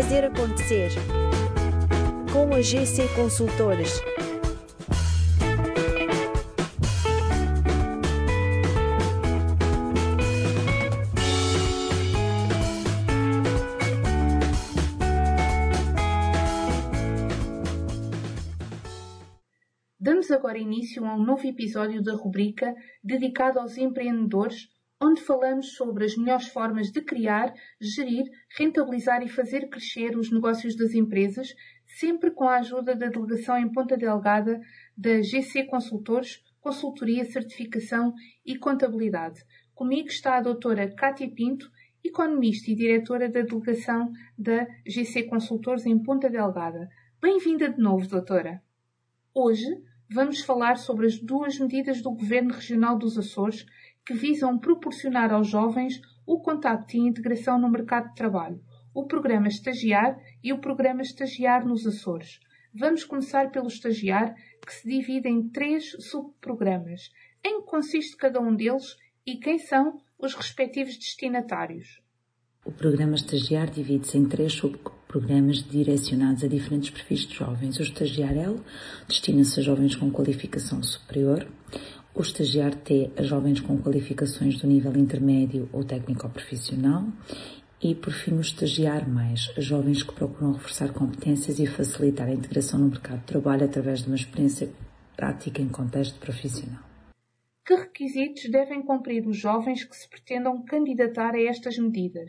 fazer acontecer. Com a GC Consultores. Damos agora início a um novo episódio da rubrica dedicado aos empreendedores, onde falamos sobre as melhores formas de criar, gerir, rentabilizar e fazer crescer os negócios das empresas, sempre com a ajuda da delegação em Ponta Delgada da GC Consultores, Consultoria, Certificação e Contabilidade. Comigo está a doutora Cátia Pinto, economista e diretora da delegação da GC Consultores em Ponta Delgada. Bem-vinda de novo, doutora. Hoje vamos falar sobre as duas medidas do Governo Regional dos Açores que visam proporcionar aos jovens o contacto e integração no mercado de trabalho, o Programa Estagiar e o Programa Estagiar nos Açores. Vamos começar pelo Estagiar, que se divide em 3 subprogramas. Em que consiste cada um deles e quem são os respectivos destinatários? O Programa Estagiar divide-se em 3 subprogramas direcionados a diferentes perfis de jovens. O Estagiar L destina-se a jovens com qualificação superior. O Estagiar T a jovens com qualificações do nível intermédio ou técnico-profissional. E, por fim, o Estagiar Mais, a jovens que procuram reforçar competências e facilitar a integração no mercado de trabalho através de uma experiência prática em contexto profissional. Que requisitos devem cumprir os jovens que se pretendam candidatar a estas medidas?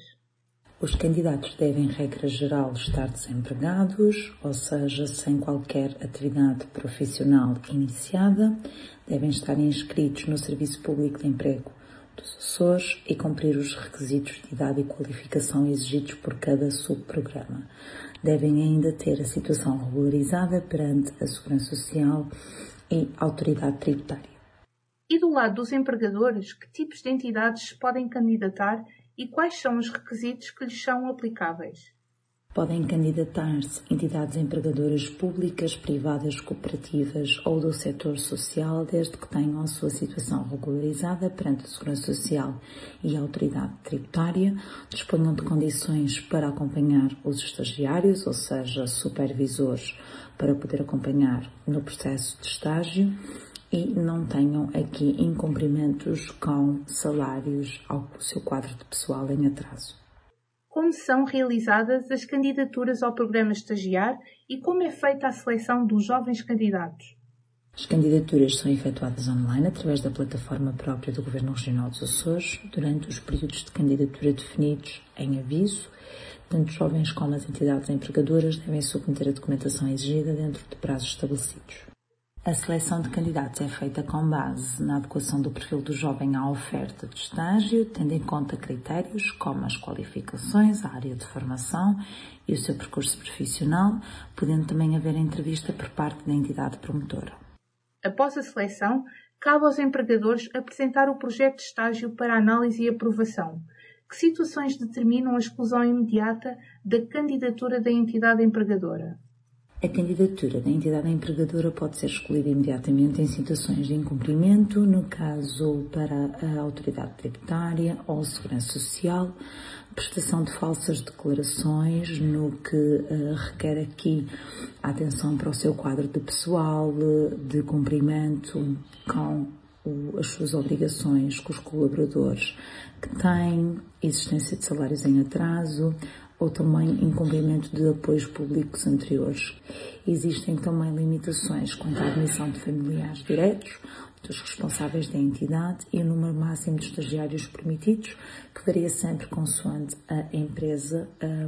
Os candidatos devem, regra geral, estar desempregados, ou seja, sem qualquer atividade profissional iniciada, devem estar inscritos no Serviço Público de Emprego dos Açores e cumprir os requisitos de idade e qualificação exigidos por cada subprograma. Devem ainda ter a situação regularizada perante a Segurança Social e a Autoridade Tributária. E do lado dos empregadores, que tipos de entidades se podem candidatar e quais são os requisitos que lhes são aplicáveis? Podem candidatar-se entidades empregadoras públicas, privadas, cooperativas ou do setor social, desde que tenham a sua situação regularizada perante a Segurança Social e a Autoridade Tributária, disponham de condições para acompanhar os estagiários, ou seja, supervisores, para poder acompanhar no processo de estágio, e não tenham aqui incumprimentos com salários ao seu quadro de pessoal em atraso. Como são realizadas as candidaturas ao programa Estagiar e como é feita a seleção dos jovens candidatos? As candidaturas são efetuadas online através da plataforma própria do Governo Regional dos Açores durante os períodos de candidatura definidos em aviso. Tanto os jovens como as entidades empregadoras devem submeter a documentação exigida dentro de prazos estabelecidos. A seleção de candidatos é feita com base na adequação do perfil do jovem à oferta de estágio, tendo em conta critérios como as qualificações, a área de formação e o seu percurso profissional, podendo também haver entrevista por parte da entidade promotora. Após a seleção, cabe aos empregadores apresentar o projeto de estágio para análise e aprovação. Que situações determinam a exclusão imediata da candidatura da entidade empregadora? A candidatura da entidade empregadora pode ser escolhida imediatamente em situações de incumprimento, no caso para a Autoridade Tributária ou a Segurança Social, prestação de falsas declarações, no que requer aqui a atenção para o seu quadro de pessoal, de cumprimento com as suas obrigações com os colaboradores que têm, existência de salários em atraso, ou também incumprimento de apoios públicos anteriores. Existem também limitações quanto à admissão de familiares diretos, dos responsáveis da entidade e o número máximo de estagiários permitidos, que varia sempre consoante a empresa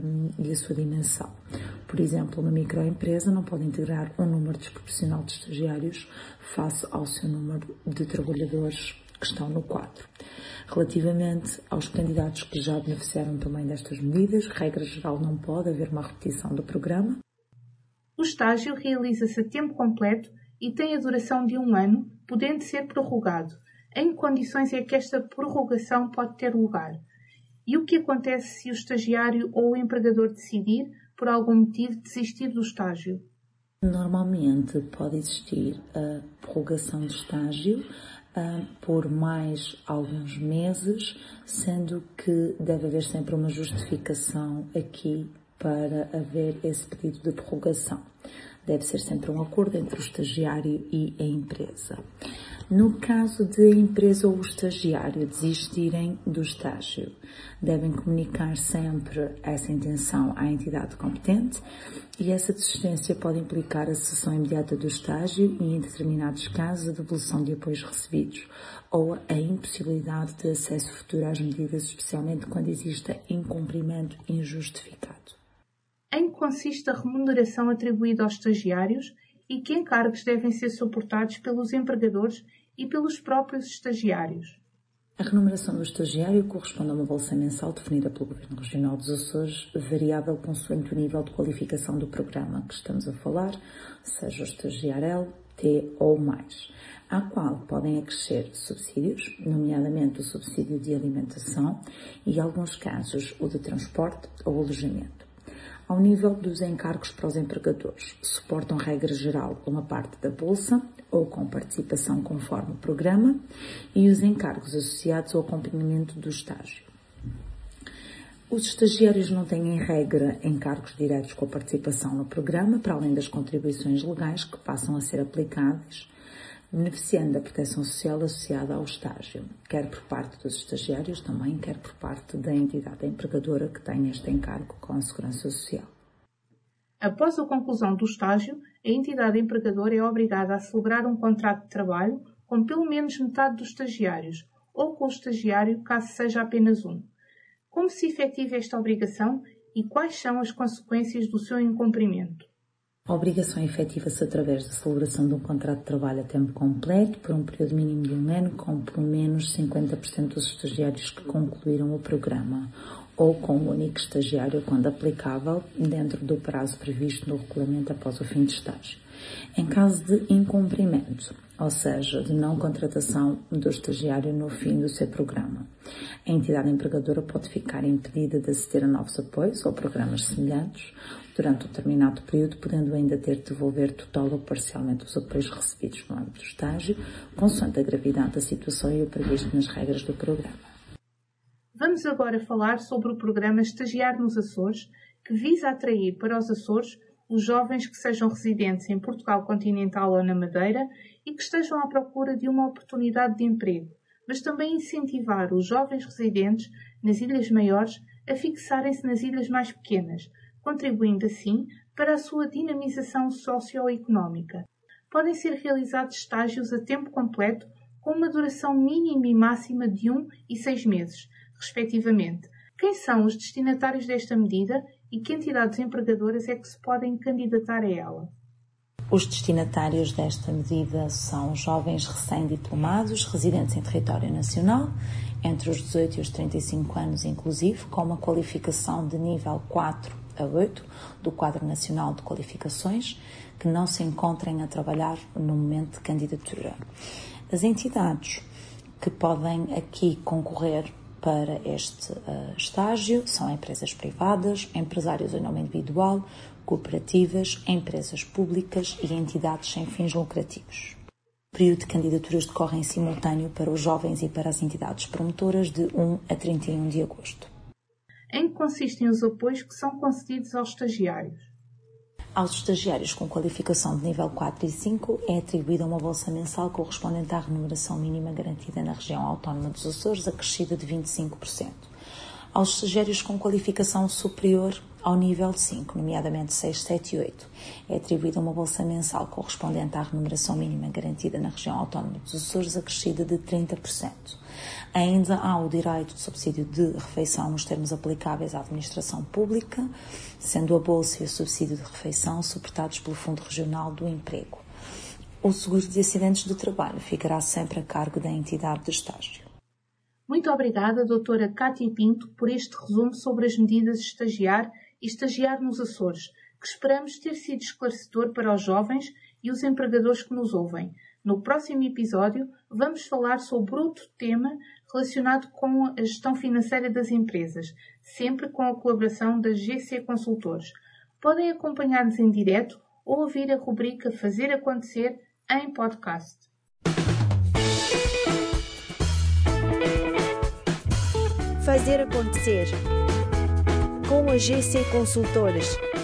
e a sua dimensão. Por exemplo, uma microempresa não pode integrar um número desproporcional de estagiários face ao seu número de trabalhadores que estão no quadro. Relativamente aos candidatos que já beneficiaram também destas medidas, regra geral não pode haver uma repetição do programa. O estágio realiza-se a tempo completo e tem a duração de 1 ano, podendo ser prorrogado. Em que condições é que esta prorrogação pode ter lugar? E o que acontece se o estagiário ou o empregador decidir, por algum motivo, desistir do estágio? Normalmente pode existir a prorrogação de estágio por mais alguns meses, sendo que deve haver sempre uma justificação aqui para haver esse pedido de prorrogação. Deve ser sempre um acordo entre o estagiário e a empresa. No caso de a empresa ou o estagiário desistirem do estágio, devem comunicar sempre essa intenção à entidade competente e essa desistência pode implicar a cessação imediata do estágio e, em determinados casos, a devolução de apoios recebidos ou a impossibilidade de acesso futuro às medidas, especialmente quando exista incumprimento injustificado. Em que consiste a remuneração atribuída aos estagiários e que encargos devem ser suportados pelos empregadores e pelos próprios estagiários? A remuneração do estagiário corresponde a uma bolsa mensal definida pelo Governo Regional dos Açores, variável consoante o nível de qualificação do programa que estamos a falar, seja o estagiário L, T ou mais, à qual podem acrescer subsídios, nomeadamente o subsídio de alimentação e, em alguns casos, o de transporte ou alojamento. Ao nível dos encargos para os empregadores, suportam regra geral uma parte da bolsa ou com participação conforme o programa e os encargos associados ao acompanhamento do estágio. Os estagiários não têm, em regra, encargos diretos com a participação no programa, para além das contribuições legais que passam a ser aplicadas, beneficiando da proteção social associada ao estágio, quer por parte dos estagiários também, quer por parte da entidade empregadora que tem este encargo com a Segurança Social. Após a conclusão do estágio, a entidade empregadora é obrigada a celebrar um contrato de trabalho com pelo menos metade dos estagiários, ou com o estagiário, caso seja apenas um. Como se efetiva esta obrigação e quais são as consequências do seu incumprimento? A obrigação efetiva-se através da celebração de um contrato de trabalho a tempo completo por um período mínimo de um ano com pelo menos 50% dos estagiários que concluíram o programa ou com o único estagiário, quando aplicável, dentro do prazo previsto no regulamento após o fim de estágio. Em caso de incumprimento, ou seja, de não contratação do estagiário no fim do seu programa, a entidade empregadora pode ficar impedida de aceder a novos apoios ou programas semelhantes durante um determinado período, podendo ainda ter de devolver total ou parcialmente os apoios recebidos no âmbito do estágio, consoante a gravidade da situação e o previsto nas regras do programa. Vamos agora falar sobre o programa Estagiar nos Açores, que visa atrair para os Açores os jovens que sejam residentes em Portugal continental ou na Madeira e que estejam à procura de uma oportunidade de emprego, mas também incentivar os jovens residentes nas Ilhas Maiores a fixarem-se nas ilhas mais pequenas, contribuindo assim para a sua dinamização socioeconómica. Podem ser realizados estágios a tempo completo com uma duração mínima e máxima de 1 e 6 meses, respectivamente. Quem são os destinatários desta medida e que entidades empregadoras é que se podem candidatar a ela? Os destinatários desta medida são jovens recém-diplomados, residentes em território nacional, entre os 18 e os 35 anos inclusive, com uma qualificação de nível 4 a 8 do Quadro Nacional de Qualificações, que não se encontrem a trabalhar no momento de candidatura. As entidades que podem aqui concorrer para este estágio são empresas privadas, empresários em nome individual, cooperativas, empresas públicas e entidades sem fins lucrativos. O período de candidaturas decorre em simultâneo para os jovens e para as entidades promotoras de 1 a 31 de agosto. Em que consistem os apoios que são concedidos aos estagiários? Aos estagiários com qualificação de nível 4 e 5 é atribuída uma bolsa mensal correspondente à remuneração mínima garantida na região autónoma dos Açores, acrescida de 25%. Aos estagiários com qualificação superior ao nível 5, nomeadamente 6, 7 e 8, é atribuída uma bolsa mensal correspondente à remuneração mínima garantida na região autónoma dos Açores, acrescida de 30%. Ainda há o direito de subsídio de refeição nos termos aplicáveis à administração pública, sendo a bolsa e o subsídio de refeição suportados pelo Fundo Regional do Emprego. O seguro de acidentes de trabalho ficará sempre a cargo da entidade de estágio. Muito obrigada, doutora Cátia Pinto, por este resumo sobre as medidas de estagiar e estagiar nos Açores, que esperamos ter sido esclarecedor para os jovens e os empregadores que nos ouvem. No próximo episódio, vamos falar sobre outro tema relacionado com a gestão financeira das empresas, sempre com a colaboração da GC Consultores. Podem acompanhar-nos em direto ou ouvir a rubrica Fazer Acontecer em podcast. Fazer acontecer. com a GC Consultores.